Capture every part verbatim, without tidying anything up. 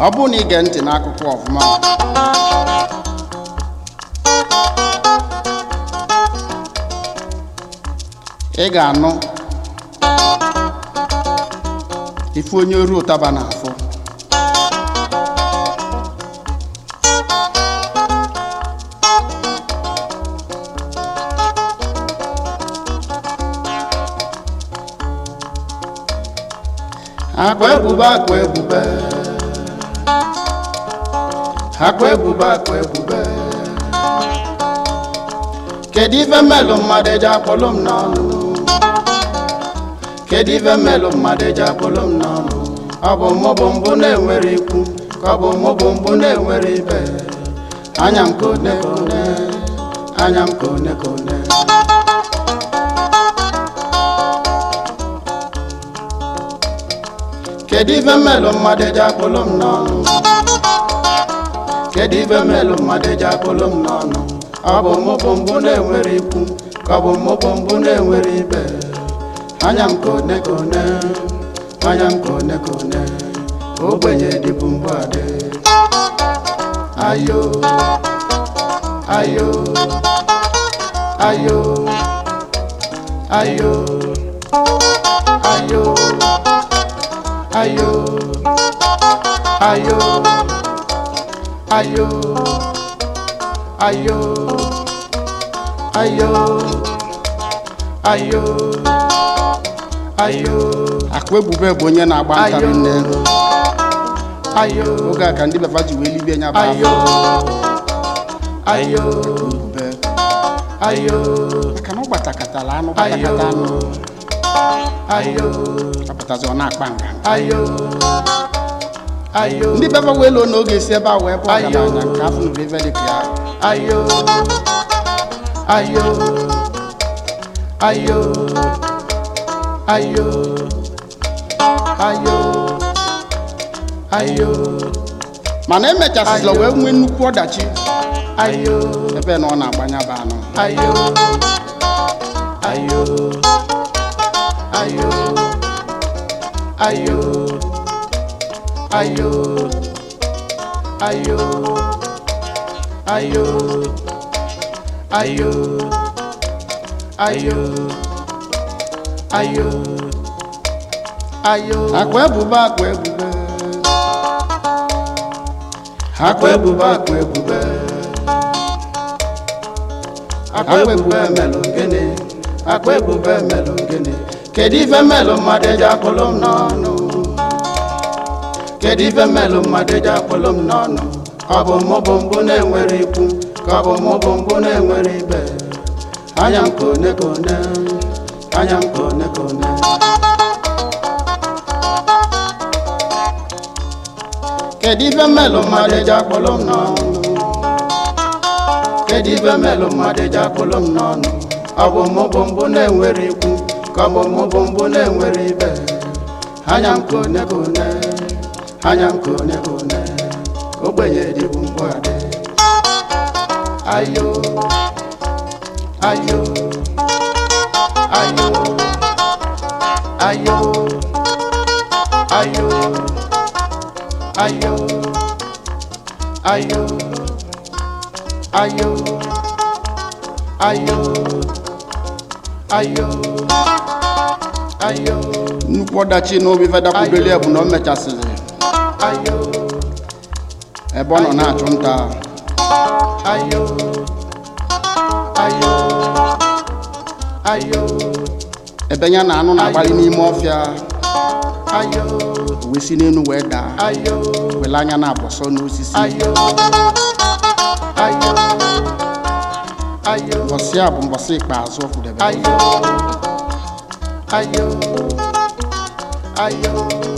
ọ bụ na ige ntị n'akụkọ ọfụma ị ga-anụ ife onye oru ụtaba n'afọ akwa ebube akwa ebube akwa ebube akwa ebube kedu ife melụ mmadụ eji akpọlụ m n'ọnụ kedu ife melụ mmadụ eji akpọlụ m n'ọnụ ọ bụ mụ bụ mbụ na-enwere ikwu ka ọ bụ mụ bụ mbụ na-enwere ibe anya m kone kone anya m kone kone kedu ife melụ mmadụ eji akpọlụ m n'ọnụ kedu ife melụ mmadụ eji akpọlụ m n'ọnụ ọ bụ mụ bụ mbụ na-enwere ikwu ka ọ bụ mụ bụ mbụ na-enwere ibe anya m kone kone anya m kone kone ogbenye dịbụ mbụ adị ayo ayo ayo ayo ayo ayo ayo ayo ayo ayo ayo ayo akwa ebube bụ onye na-agba ntarị nne ayo oge a ka ndị befa ji wee libie nya bụ ayo ayo ebube ayo maka na ọ gbatakatala anụ gbatakata anụ ayo apụtazi ọ na-akpa nga ayo ayo ndị befa wee loo n'oge esi ebe a wee bụ ọgaranya nke afọ nụrụ ebe dị ka ya ayo ayo ayo ayo ayo ayo mana emechasịla wee nwee nnukwu ọdachi ayo ebe na ọ na-agbanya bụ anụ ayo ayo ayo ayo ayo ayo ayo ayo ayo ayo ayo akwa ebube akwa ebube akwa ebube akwa ebube akwa ebube melụ gịnị akwa ebube melụ gịnị kedu ife melụ mmadụ eji akpọlụ m n'ọnụ kedu ife melụ mmadụ eji akpọlụ m n'ọnụ ọ bụ mụ bụ mbụ na-enwere ikwu ka ọ bụ mụ bụ mbụ na-enwere ibe anya m kone kone anya m kone kone kedu ife melụ mmadụ eji akpọlụ m n'ọnụ kedu ife melụ mmadụ eji akpọlụ m n'ọnụ ọ bụ mụ bụ mbụ na-enwere ikwu ka ọ bụ mụ bụ mbụ na-enwere ibe anya m kone kone anya m kone kone ogbenye dịbụ mbụ adị ayo ayo ayo ayo ayo ayo ayo ayo ayo ayo ayo nnukwu ọdachi n'obi fedakwudoli bụ na o mechasịrị ayo ebe ọ nọ na-achụ nta ayo ayo ayo ebe ya na anụ na-agbalị n'ime ọfịa ayo wee si n'elu wee daa ayo wele anya na-abọsọ n'osisi ayo ayo ayo mbọsị a bụ mbọsị ikpeazụ ọ fụdebe ayo ayo ayo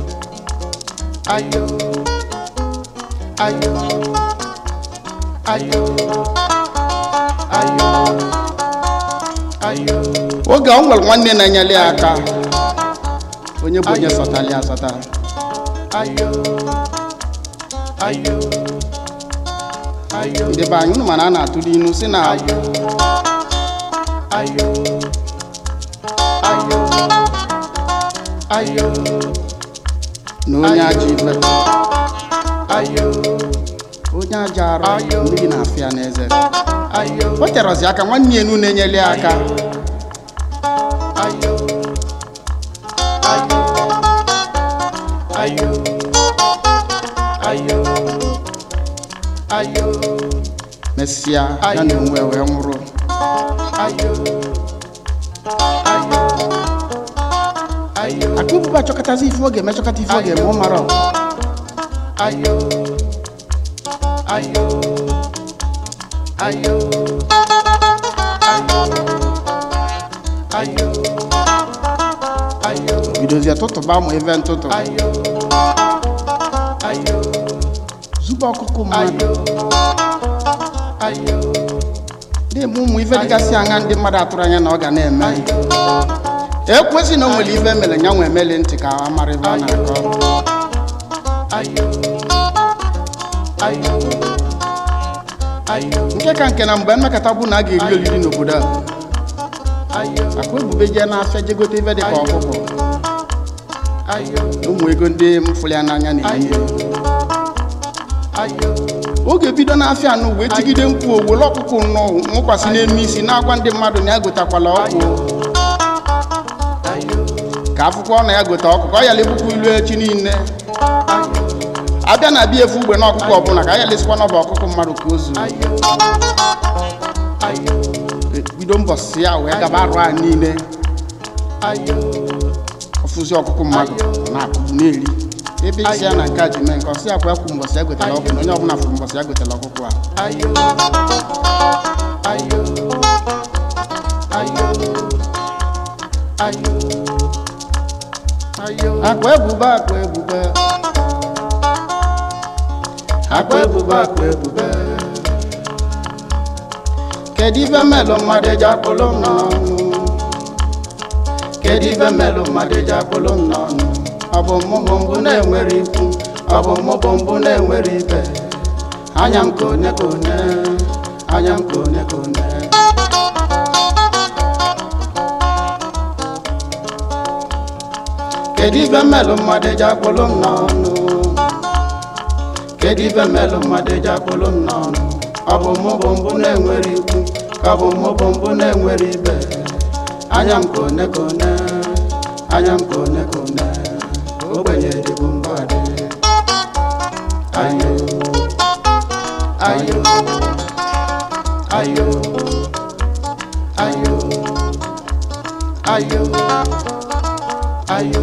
ayo ayo ayo ayo ayo oge ọ nwere nwanne na-enyere ya aka onye bụ onye sọtara ya asọta ayo ayo ayo ndị be anyị unu mana a na-atụrụ inu si na ayo ayo ayo ayo na onye ajọ ife ayo onye aja arụ mmiri na-afịa n'eze ayo o terọzi aka nwanne enu na-enyeli aka ayo ayo ayo ayo ayo mesịa ya na onwe wee nwụrụ ayo ayo ayo akụbụba chọkọtazi ife oge mechọkọta ife oge ma ọ mara ayo ayo ayo ayo ayo ayo bidozie tụtụba ụmụ ife ntụtụ ayo ayo zụba ọkụkụ mmadụ ayo dị eme ụmụ ife dịgasị anya ndị mmadụ atụrụ anya na ọ ga na-eme ekwesị na o nwere ife mere nya nwe emeli ntị ka a mara ife ọ na-akọ ayo ayo ayo nke ka nke na mgbe mmekọta bụ na a ga-eri oriri n'obodo a ayo akwa ebube jee n'afịa jegote ife dị ka ọkụkọ ayo ụmụ ego ndị mfụli ya n'anya na-enye ayo oge bido n'afịa anụ wee tigide mkpu owele ọkụkụ nnọọ nwụkwasị n'elu isi na-agwa ndị mmadụ na ya gotakwala ọkụ ayo ka akwụkwọ na ya gote ọkụkọ ọ yala ebukwa ilu echi niile abịa na abịa efu ugbe na ọkụkọ ọbụla ka a yalesikwa n'ọba ọkụkọ mmadụ ka o zuru ayo ayo bido mbọsị ya wee gaba arụ a niile ayo ọfụzi ọkụkụ mmadụ na-akụbu na-eri ebe isi ya na nke a ji mee nke ọsị akwa ekwu mbọsị ya gotela ọkụ na onye ọbụla fụrụ mbọsị ya gotela ọkụkụ a ayo ayo ayo ayo ayo akwa ebube akwa ebube akwa ebube akwa ebube kedu ife melụ mmadụ eji akpụlụ m n'ọnụ kedu ife melụ mmadụ eji akpụlụ m n'ọnụ ọ bụ mmụbụ mbụ na-enwere ikwu ọ bụ mmụbụ mbụ na-enwere ibe anya m ka one ka one anya m ka one ka one kedu ife melụ mmadụ eji akpụlụ m n'ọnụ kedu ife melụ mmadụ eji akpụlụ m n'ọnụ ọ bụ mmụbụ mbụ na-enwere ikwu ka ọ bụ mmụbụ mbụ na-enwere ibe anya m ka one ka one anya m ka one ka one ogbenye dịbụ mgbadị ayo ayo ayo ayo ayo ayo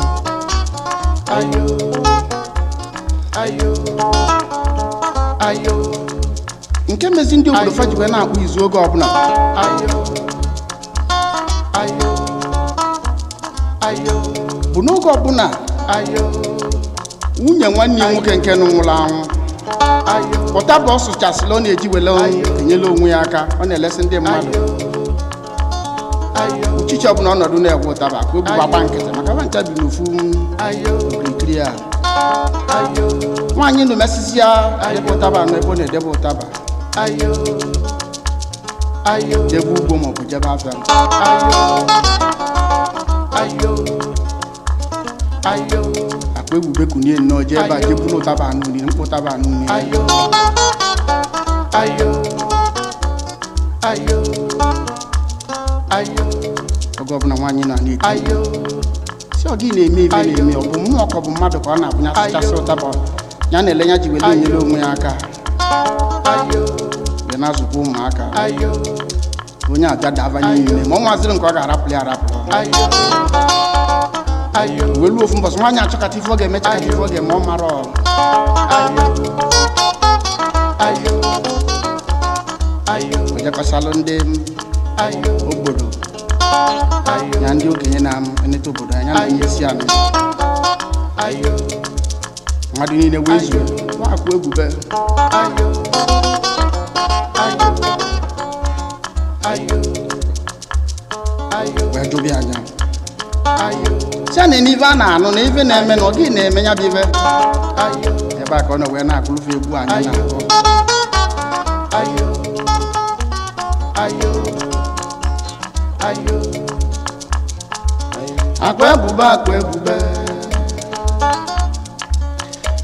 ayo ayo ayo nke mezi ndị obodo fa ji wee na-akpụ izu oge ọbụla ayo ayo ayo bụ n'oge ọbụla ayo nwunye nwanne ya nwoke nke nụ nwụrụ anwụ ayo pụta bụ ọ sụchasịla ọ na-eji wele enyela onwe ya aka ọ na-elesi ndị mmadụ ayo uchichi ọbụla ọnọdụ na-egwe ụtaba ka o bu gbagba nkịtị maka ebe ncha bi n'ofu ayo okirikiri a ayo nwaanyị nụ mesisi ya debe ụtaba nọ ebe ọ na-edebe ụtaba ayo ayo jebe ugbo maọbụ jebe afịa ayo ayo ayo akpa ebube kunie nnọọ jee ebe a jee buru ụtaba anụ nri mkpụ ụtaba anụ nri ayo ayo ayo ayo oge ọbụla nwaanyị nọ na-eti ayo si ọ gị na-eme ibe na-eme ọ bụ mmụọ ka ọ bụ mmadụ ka ọ na-abụnya sụchasị ụtaba ya na-ele ya ji wele enyere onwe ya aka ayo wee na-azụkwa ụmụaka ayo onye abịa daba niile ma ọ nwaziri nke ọ ga-arapụ ya arapụ ayo ayo wee luo ofu mbọsị nwaanyị achọkata ife ọ ga-eme chakata ife ọ ga-eme ọ mara ọ ayo ayo ayo ojekọsalụ ndị ayo obodo ayo ya ndị okenye na-eneta obodo anya na onye isi anụ ayo mmadụ niile wee zuo nwakwu ebube ayo ayo ayo ayo wee jụbịa anya ayo si a na n'ife a na-anụ na ife na-eme na ọ gị na-eme ya bụ ife ayo ebe a ka ọ na wee na-akụrụfe egwu anyị na-akụ ayo ayo ayo akwa ebube akwa ebube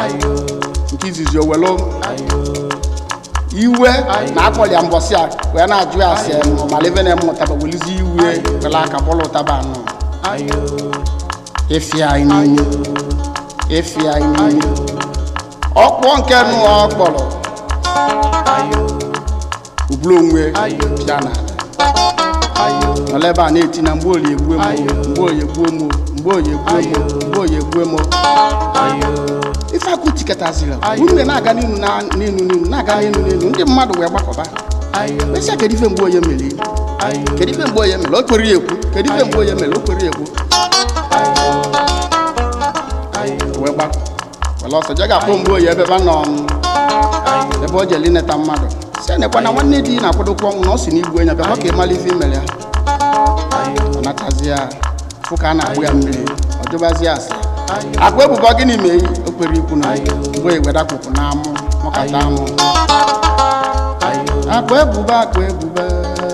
nke izizi owelu iwe na akpọli ya mbọsị a wee na-ajụ ya asị ma leve na mmụtaba welizi iwe wele aka bọlụ ụtaba anụ efi anyị n'ime efi anyị n'ime ọkpọ nke nụ ọkpọrọ ubulu onwe pịa na oleba na-eti na mgbe oyi egbuo mo mgbe oyi egbuo mo mgbe oyi egbuo mo mgbe oyi egbuo mo ife akụ tiketazira unu na-aga n'inu na n'inu n'inu na-aga n'inu n'inu ndị mmadụ wee gbakọba esi kedu ife mgbe oyi mere kedu ife mgbe oyi mere o kwere ekwu kedu ife mgbe oyi mere o kwere ekwu wee gbakọ wala ọsọ je ga-akpọ mgbe oyi ebe ba nọ ebe o jeli neta mmadụ si nekwa na nwanne di na-akwadokwa ọnwụ na ọ si n'igwe nya bịa ka ịmala ife imere ya ọ natazi ya fụ ka a na-agbụ ya mmiri ọ jụbazi ya asị akwa ebubo gịnị mee o kwere ikwu na mgbe iwedakwụkwụ na amụ mụkata amụ akwa ebubo akwa ebubo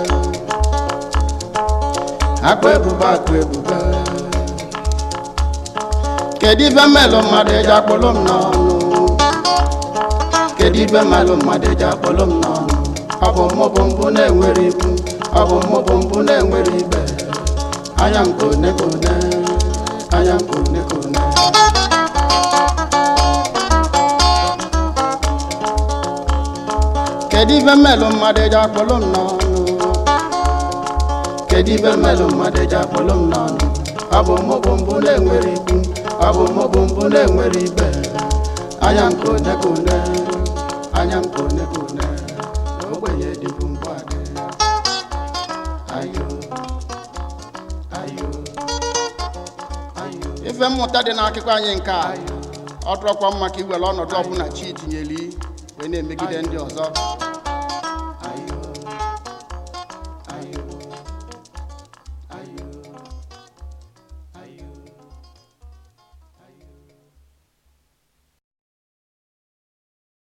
akwa ebubo akwa ebubo kedu ife mmelụ mmadụ eji akpọlụ m n'ọnụ kedu ife mmelụ mmadụ eji akpọlụ m n'ọnụ ọ bụ mụ bụ mbụ na-enwere ikwu ọ bụ mụ bụ mbụ na-enwere ibe anya m kone kone anya m kone kone kedu ife mmelụ mmadụ eji akpọlụ m n'ọnụ kedu ife mmelụ mmadụ eji akpọlụ m n'ọnụ ọ bụ mụ bụ mbụ na-enwere ikwu ọ bụ mụ bụ mbụ na-enwere ibe anya m kone kone anya m kone kone ogbenye dịbụ mbụ adị ayo ayo ayo ife mmụta dị n'akụkọ anyị nke a ọ dụrọkwa mma ka iwere ọnọdụ ọbụla chi tinyeli wee na-emegide ndị ọzọ